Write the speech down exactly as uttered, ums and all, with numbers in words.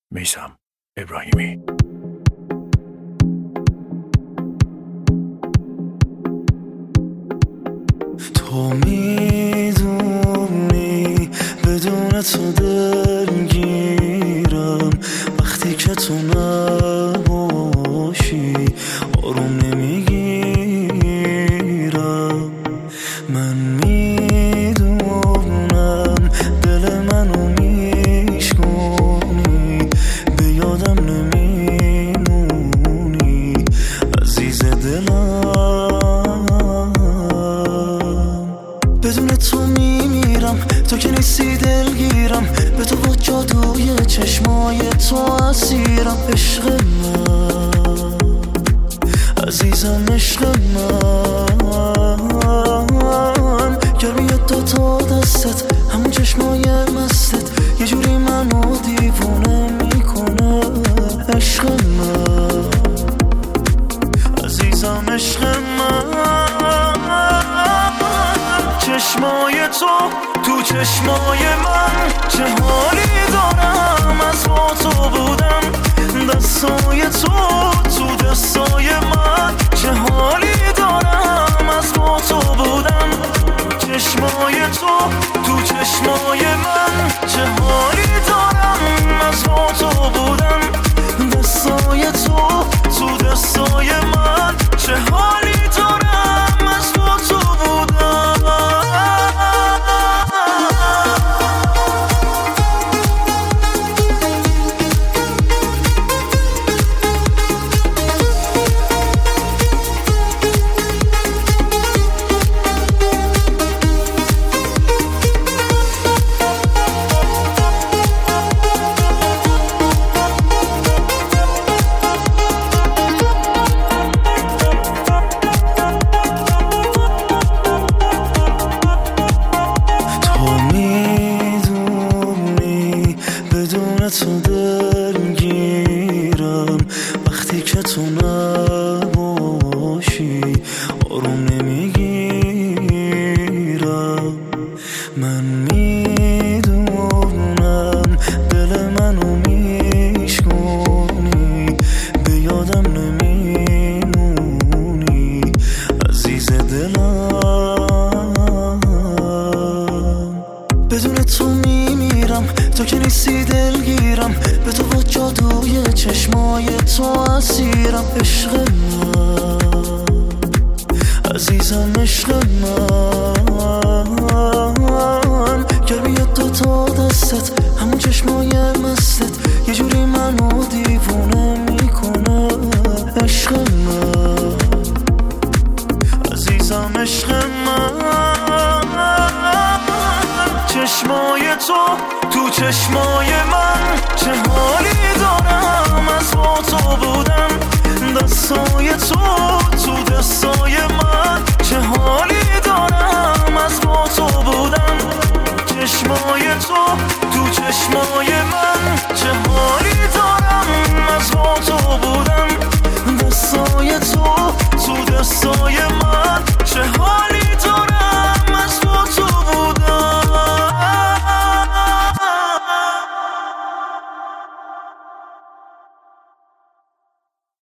میثم ابراهیمی. تو میدونی بدون تو دلگیرم، وقتی که تو نباشی آروم نمیگیرم. من میدونم دل منو میشکنی، به یادم نمیمونی عزیز دلم. بدون تو میمیرم، تو که نیستی دلگیرم، به تو با جادوی چشمای تو اسیرم. عشق من عزیزم، عشق من گرمی دو تا دستت، همون چشمای مستت یه جوری منو دیوونه میکنه. عشق من عزیزم، عشق من. چشمای تو تو چشمای من، چه حالی دارم از با تو بودم. دستای تو تو دستای من، چه حالی دارم از با تو بودم. چشمای تو تو چشمای من، چه حالی دارم از با تو بودم. دستای تو تو دستای من، چه حالی دارم از با تو بودم. تو دلگیرم، وقتی که تو نباشی آروم نمیگیرم. من میدونم دل منو میشکنی، به یادم نمیمونی عزیز دلم. بدون تو میمیرم، تو که نیستی دلگیرم، به تو با جادوی چشمای تو اسیرم. عشق من عزیزم، عشق من گرمی دو تا دستت، همون چشمای مستت یه جوری منو دیوونه میکنه. عشق من عزیزم، عشق من. چشمای تو تو چشمای من، چه حالی دارم از با تو بودم. دستای تو تو دستای من، چه حالی دارم